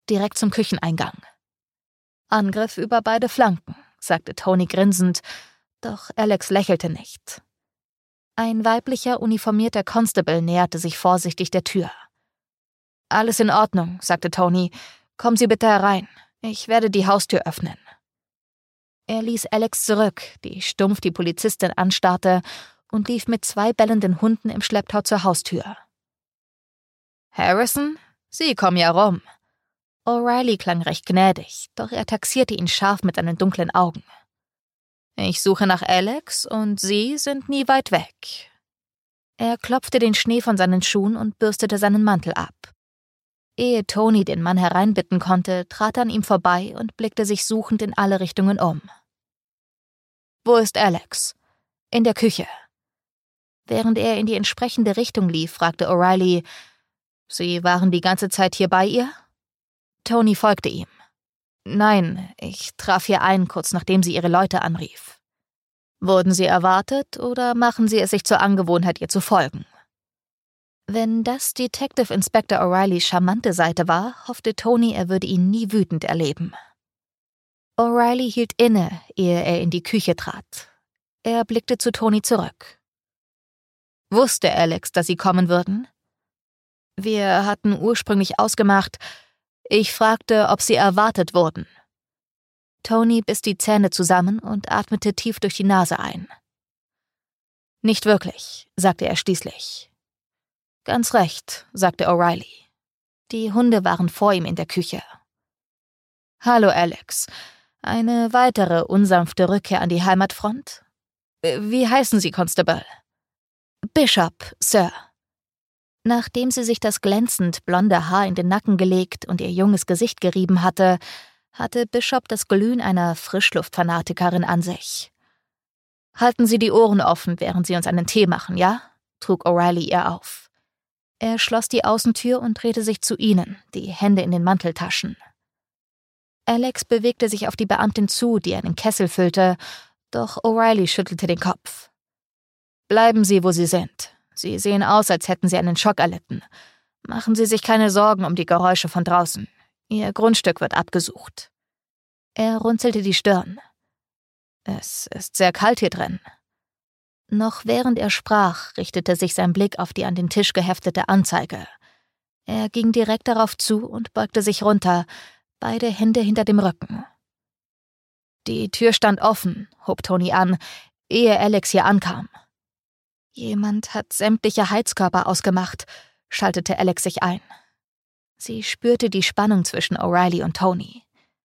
direkt zum Kücheneingang. »Angriff über beide Flanken«, sagte Tony grinsend, doch Alex lächelte nicht. Ein weiblicher, uniformierter Constable näherte sich vorsichtig der Tür. »Alles in Ordnung«, sagte Tony. »Kommen Sie bitte herein. Ich werde die Haustür öffnen.« Er ließ Alex zurück, die stumpf die Polizistin anstarrte, und lief mit 2 bellenden Hunden im Schlepptau zur Haustür. »Harrison? Sie kommen ja rum.« O'Reilly klang recht gnädig, doch er taxierte ihn scharf mit seinen dunklen Augen. »Ich suche nach Alex und Sie sind nie weit weg.« Er klopfte den Schnee von seinen Schuhen und bürstete seinen Mantel ab. Ehe Tony den Mann hereinbitten konnte, trat er an ihm vorbei und blickte sich suchend in alle Richtungen um. »Wo ist Alex?« »In der Küche.« Während er in die entsprechende Richtung lief, fragte O'Reilly, »Sie waren die ganze Zeit hier bei ihr?« Tony folgte ihm. »Nein, ich traf hier ein, kurz nachdem sie ihre Leute anrief.« »Wurden Sie erwartet oder machen Sie es sich zur Angewohnheit, ihr zu folgen?« Wenn das Detective Inspector O'Reillys charmante Seite war, hoffte Tony, er würde ihn nie wütend erleben. O'Reilly hielt inne, ehe er in die Küche trat. Er blickte zu Tony zurück. »Wusste Alex, dass Sie kommen würden?« »Wir hatten ursprünglich ausgemacht. Ich fragte, ob Sie erwartet wurden.« Tony biss die Zähne zusammen und atmete tief durch die Nase ein. »Nicht wirklich«, sagte er schließlich. »Ganz recht«, sagte O'Reilly. Die Hunde waren vor ihm in der Küche. »Hallo, Alex. Eine weitere unsanfte Rückkehr an die Heimatfront? Wie heißen Sie, Constable?« »Bishop, Sir.« Nachdem sie sich das glänzend blonde Haar in den Nacken gelegt und ihr junges Gesicht gerieben hatte Bishop das Glühen einer Frischluftfanatikerin an sich. »Halten Sie die Ohren offen, während Sie uns einen Tee machen, ja?« trug O'Reilly ihr auf. Er schloss die Außentür und drehte sich zu ihnen, die Hände in den Manteltaschen. Alex bewegte sich auf die Beamtin zu, die einen Kessel füllte, doch O'Reilly schüttelte den Kopf. »Bleiben Sie, wo Sie sind. Sie sehen aus, als hätten Sie einen Schock erlitten. Machen Sie sich keine Sorgen um die Geräusche von draußen. Ihr Grundstück wird abgesucht.« Er runzelte die Stirn. »Es ist sehr kalt hier drin.« Noch während er sprach, richtete sich sein Blick auf die an den Tisch geheftete Anzeige. Er ging direkt darauf zu und beugte sich runter, beide Hände hinter dem Rücken. »Die Tür stand offen«, hob Tony an, ehe Alex hier ankam. »Jemand hat sämtliche Heizkörper ausgemacht«, schaltete Alex sich ein. Sie spürte die Spannung zwischen O'Reilly und Tony.